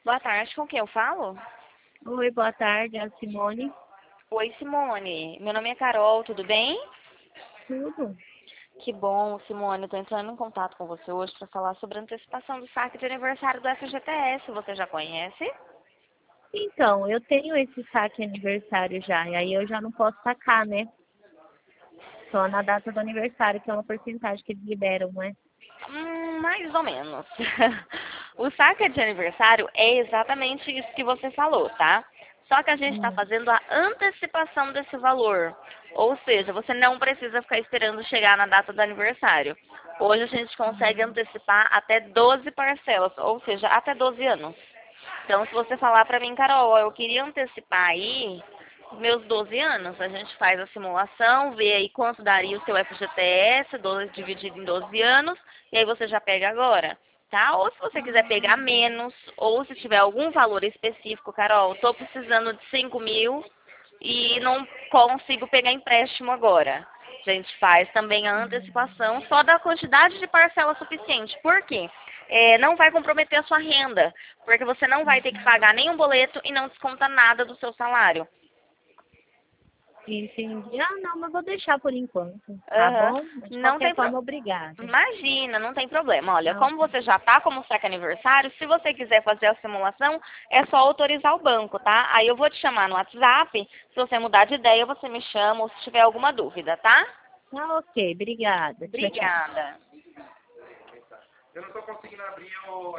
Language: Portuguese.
Boa tarde, com quem eu falo? Oi, boa tarde, é a Simone. Oi, Simone. Meu nome é Carol, tudo bem? Tudo? Que bom, Simone. Eu tô entrando em contato com você hoje para falar sobre a antecipação do saque de aniversário do FGTS. Você já conhece? Então, eu tenho esse saque aniversário já, e aí eu já não posso sacar, né? Só na data do aniversário, que é uma porcentagem que eles liberam, né? Mais ou menos. O saque de aniversário é exatamente isso que você falou, tá? Só que a gente está Hum. fazendo a antecipação desse valor. Ou seja, você não precisa ficar esperando chegar na data do aniversário. Hoje a gente consegue antecipar até 12 parcelas, ou seja, até 12 anos. Então, se você falar para mim, Carol, ó, eu queria antecipar aí meus 12 anos, a gente faz a simulação, vê aí quanto daria o seu FGTS, 12 dividido em 12 anos, e aí você já pega agora, tá? Ou se você quiser pegar menos, ou se tiver algum valor específico, Carol, estou precisando de 5 mil e não consigo pegar empréstimo agora. A gente faz também a antecipação só da quantidade de parcela suficiente. Por quê? Não vai comprometer a sua renda, porque você não vai ter que pagar nenhum boleto e não desconta nada do seu salário. Entendi. Ah, não, mas vou deixar por enquanto, tá Aham. bom? Mas de Não qualquer tem forma, obrigada. Imagina, não tem problema. Olha, Não, como você já está como saque aniversário, se você quiser fazer a simulação, é só autorizar o banco, tá? Aí eu vou te chamar no WhatsApp. Se você mudar de ideia, você me chama ou se tiver alguma dúvida, tá? tá ok, obrigada. Tchau, tchau. Obrigada.